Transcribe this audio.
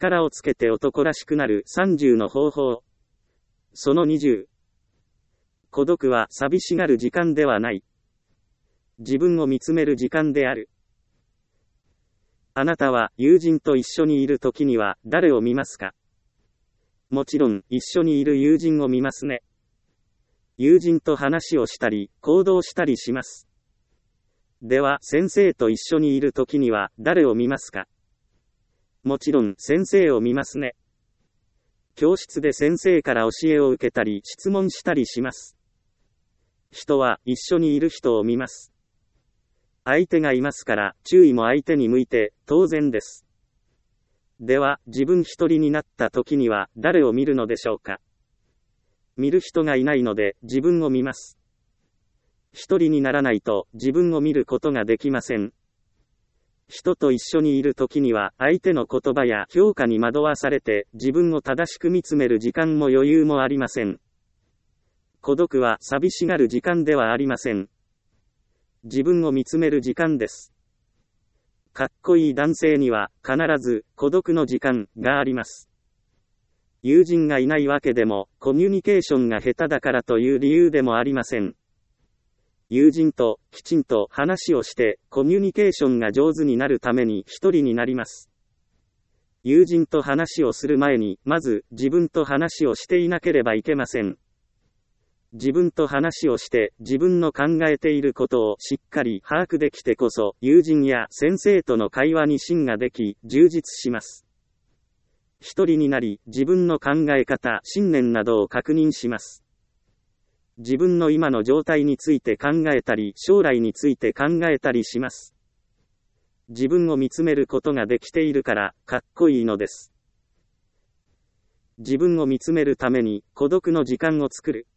力をつけて男らしくなる30の方法。その20。孤独は寂しがる時間ではない。自分を見つめる時間である。あなたは友人と一緒にいるときには誰を見ますか？もちろん一緒にいる友人を見ますね。友人と話をしたり行動したりします。では先生と一緒にいるときには誰を見ますか？もちろん先生を見ますね。教室で先生から教えを受けたり質問したりします。人は一緒にいる人を見ます。相手がいますから注意も相手に向いて当然です。では自分一人になった時には誰を見るのでしょうか？見る人がいないので自分を見ます。一人にならないと自分を見ることができません。人と一緒にいる時には相手の言葉や評価に惑わされて自分を正しく見つめる時間も余裕もありません。孤独は寂しがる時間ではありません。自分を見つめる時間です。かっこいい男性には必ず孤独の時間があります。友人がいないわけでもコミュニケーションが下手だからという理由でもありません。友人ときちんと話をしてコミュニケーションが上手になるために一人になります。友人と話をする前にまず自分と話をしていなければいけません。自分と話をして自分の考えていることをしっかり把握できてこそ友人や先生との会話に芯ができ充実します。一人になり自分の考え方、信念などを確認します。自分の今の状態について考えたり将来について考えたりします。自分を見つめることができているからかっこいいのです。自分を見つめるために孤独の時間を作る。